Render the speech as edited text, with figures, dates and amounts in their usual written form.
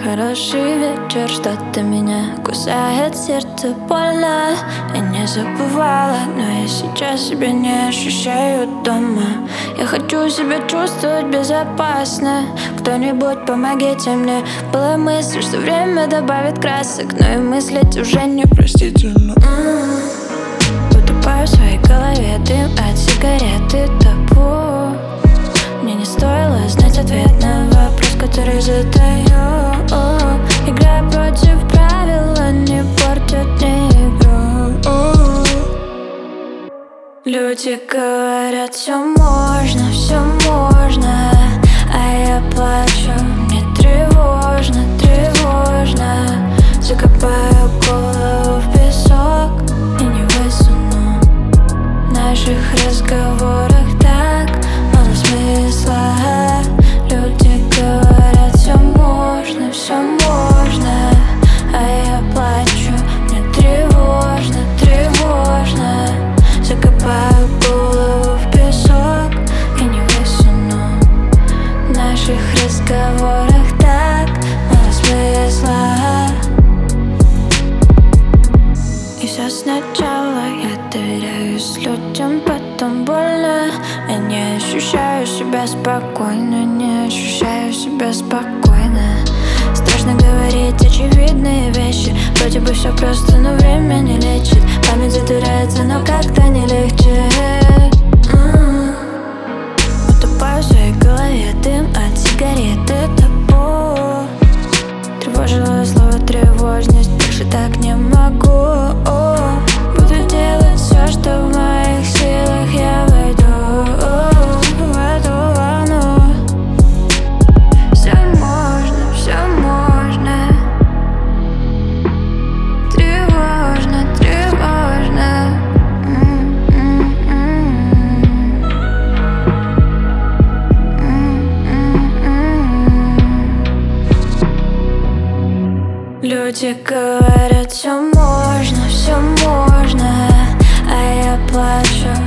хороший вечер. Что-то меня кусает сердце больно. Я не забывала, но я сейчас себя не ощущаю дома. Я хочу себя чувствовать безопасно. Кто-нибудь помогите мне. Была мысль, что время добавит красок, но и мыслить уже непростительно. Утопаю в своей голове, дым от сигареты табу. Мне не стоило знать ответ на вопрос, который задаю. Играя против правил, они портят мне игру. Люди говорят, все можно, а я плачу. Мне тревожно, тревожно. Закопаю голову в песок и не высуну. В наших разговорах так мало смысла. Люди говорят, все можно, а я плачу. Мне тревожно, тревожно. Закопаю голову в песок и не высуну. В наших разговорах так мало смысла. И все сначала я доверяюсь людям, потом больно. Я не ощущаю себя спокойно, не ощущаю себя спокойно. Страшно говорить очевидные вещи. Вроде бы все просто, но время не лечит. Память затирается, но как-то не легче. Утопаю в своей голове, дым от сигареты табу. Тревожило слово тревожность, больше так не могу. Буду делать все, что в моих силах. Я войду в эту волну. Все можно, все можно. Тревожно, тревожно. Люди говорят, все можно, а я плачу.